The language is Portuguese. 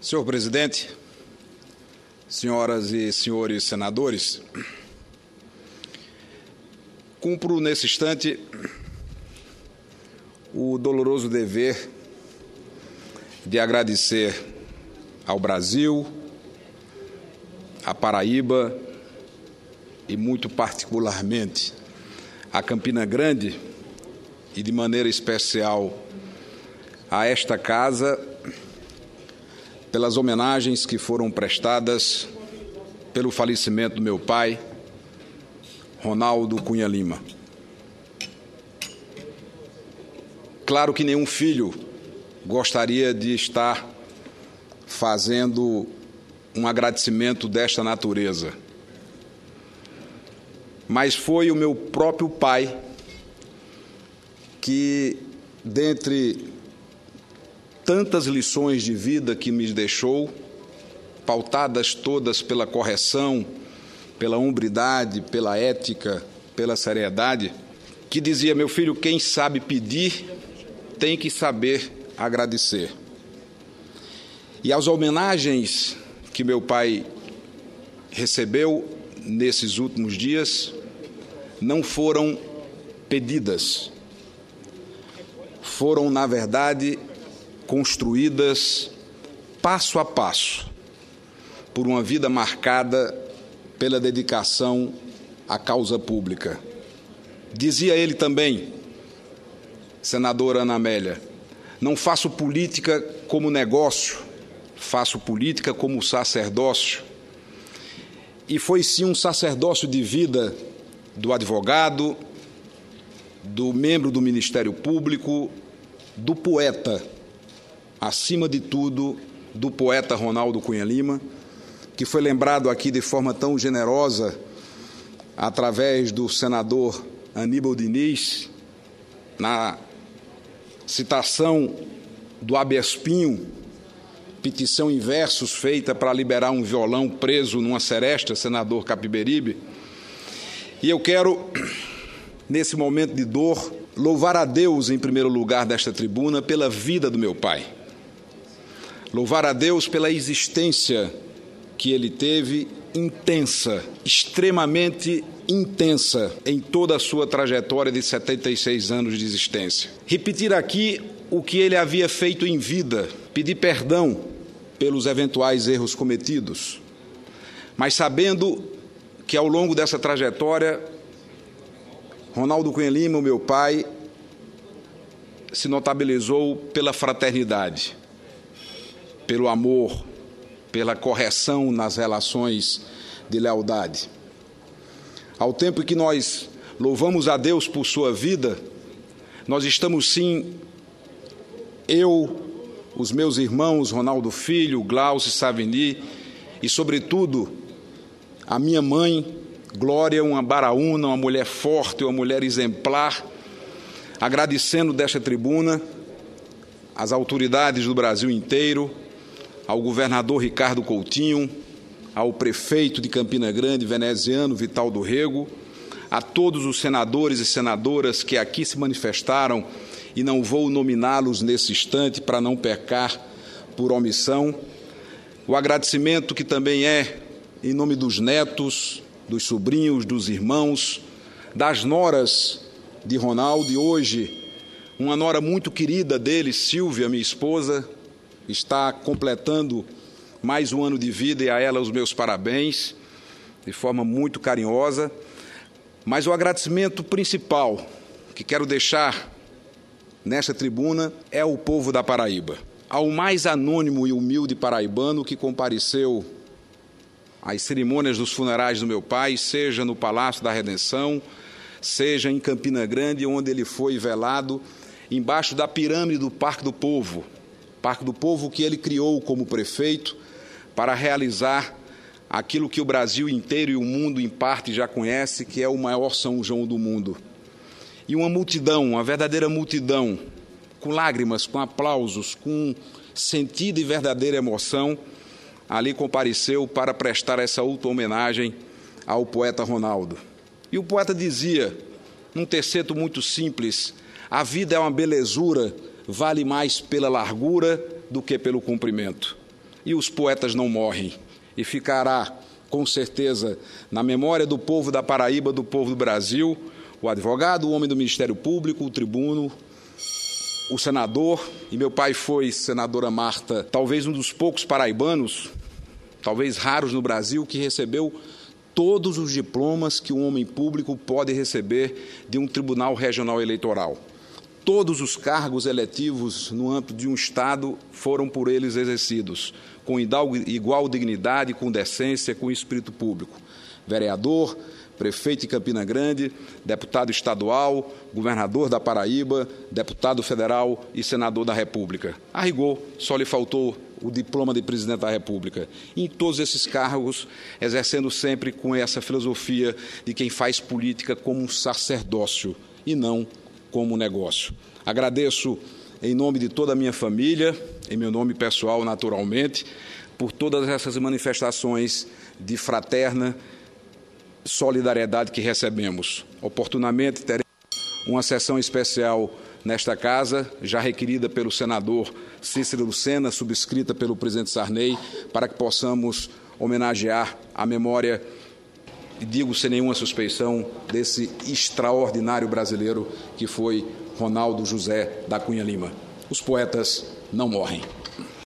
Senhor presidente, senhoras e senhores senadores, cumpro nesse instante o doloroso dever de agradecer ao Brasil, à Paraíba e, muito particularmente, a Campina Grande e, de maneira especial, a esta casa, pelas homenagens que foram prestadas pelo falecimento do meu pai, Ronaldo Cunha Lima. Claro que nenhum filho gostaria de estar fazendo um agradecimento desta natureza, mas foi o meu próprio pai que, dentre tantas lições de vida que me deixou, pautadas todas pela correção, pela hombridade, pela ética, pela seriedade, que dizia: meu filho, quem sabe pedir tem que saber agradecer. E as homenagens que meu pai recebeu nesses últimos dias não foram pedidas, foram, na verdade, construídas passo a passo por uma vida marcada pela dedicação à causa pública. Dizia ele também, senadora Ana Amélia: não faço política como negócio, faço política como sacerdócio. E foi sim um sacerdócio de vida do advogado, do membro do Ministério Público, do poeta, acima de tudo, do poeta Ronaldo Cunha Lima, que foi lembrado aqui de forma tão generosa através do senador Aníbal Diniz, na citação do habeas pinho, petição em versos feita para liberar um violão preso numa seresta, senador Capiberibe. E eu quero, nesse momento de dor, louvar a Deus, em primeiro lugar, desta tribuna, pela vida do meu pai. Louvar a Deus pela existência que ele teve, intensa, extremamente intensa, em toda a sua trajetória de 76 anos de existência. Repetir aqui o que ele havia feito em vida, pedir perdão pelos eventuais erros cometidos, mas sabendo que ao longo dessa trajetória, Ronaldo Cunha Lima, o meu pai, se notabilizou pela fraternidade, pelo amor, pela correção nas relações de lealdade. Ao tempo que nós louvamos a Deus por sua vida, nós estamos sim, eu, os meus irmãos, Ronaldo Filho, Glaucio Savini e, sobretudo, a minha mãe, Glória, uma baraúna, uma mulher forte, uma mulher exemplar, agradecendo desta tribuna às autoridades do Brasil inteiro, ao governador Ricardo Coutinho, ao prefeito de Campina Grande, veneziano Vital do Rego, a todos os senadores e senadoras que aqui se manifestaram, e não vou nominá-los nesse instante para não pecar por omissão. O agradecimento que também é em nome dos netos, dos sobrinhos, dos irmãos, das noras de Ronaldo, e hoje uma nora muito querida dele, Silvia, minha esposa, está completando mais um ano de vida, e a ela os meus parabéns, de forma muito carinhosa. Mas o agradecimento principal que quero deixar nesta tribuna é ao povo da Paraíba, ao mais anônimo e humilde paraibano que compareceu às cerimônias dos funerais do meu pai, seja no Palácio da Redenção, seja em Campina Grande, onde ele foi velado, embaixo da pirâmide do Parque do Povo que ele criou como prefeito para realizar aquilo que o Brasil inteiro e o mundo, em parte, já conhece, que é o maior São João do mundo. E uma multidão, uma verdadeira multidão, com lágrimas, com aplausos, com sentida e verdadeira emoção, ali compareceu para prestar essa última homenagem ao poeta Ronaldo. E o poeta dizia, num terceto muito simples: a vida é uma belezura, vale mais pela largura do que pelo comprimento. e os poetas não morrem. E ficará, com certeza, na memória do povo da Paraíba, do povo do Brasil, o advogado, o homem do Ministério Público, o tribuno, o senador, e meu pai foi, senadora Marta, talvez um dos poucos paraibanos, talvez raros no Brasil, que recebeu todos os diplomas que um homem público pode receber de um tribunal regional eleitoral. Todos os cargos eletivos no âmbito de um Estado foram por eles exercidos, com igual dignidade, com decência, com espírito público. Vereador, prefeito de Campina Grande, deputado estadual, governador da Paraíba, deputado federal e senador da República. A rigor, só lhe faltou o diploma de presidente da República. E em todos esses cargos, exercendo sempre com essa filosofia de quem faz política como um sacerdócio e não como negócio. Agradeço em nome de toda a minha família, em meu nome pessoal, naturalmente, por todas essas manifestações de fraterna solidariedade que recebemos. Oportunamente teremos uma sessão especial nesta casa, já requerida pelo senador Cícero Lucena, subscrita pelo presidente Sarney, para que possamos homenagear a memória, digo sem nenhuma suspeição, desse extraordinário brasileiro que foi Ronaldo José da Cunha Lima. Os poetas não morrem.